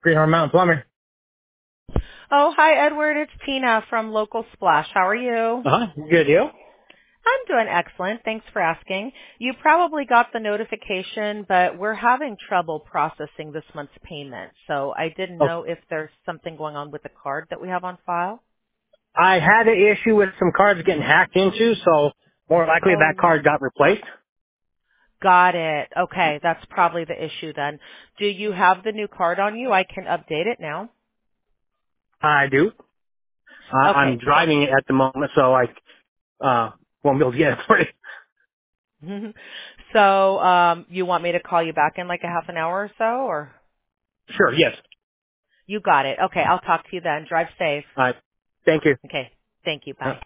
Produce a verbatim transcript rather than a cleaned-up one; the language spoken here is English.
Greenhorn Mountain Plumber. Oh, hi, Edward. It's Tina from Local Splash. How are you? Uh-huh. Good, you? I'm doing excellent. Thanks for asking. You probably got the notification, but we're having trouble processing this month's payment. So I didn't Oh, know if there's something going on with the card that we have on file. I had an issue with some cards getting hacked into, so more likely that Oh, card got replaced. got it. Okay, that's probably the issue then. Do you have the new card on you? I can update it now. I do. Uh, I'm Okay, driving it at the moment, so I uh, won't be able to get it for you. so so um, you want me to call you back in like a half an hour or so, or? Sure, yes. You got it. Okay, I'll talk to you then. Drive safe. All right. Thank you. Okay, thank you. Uh, Bye.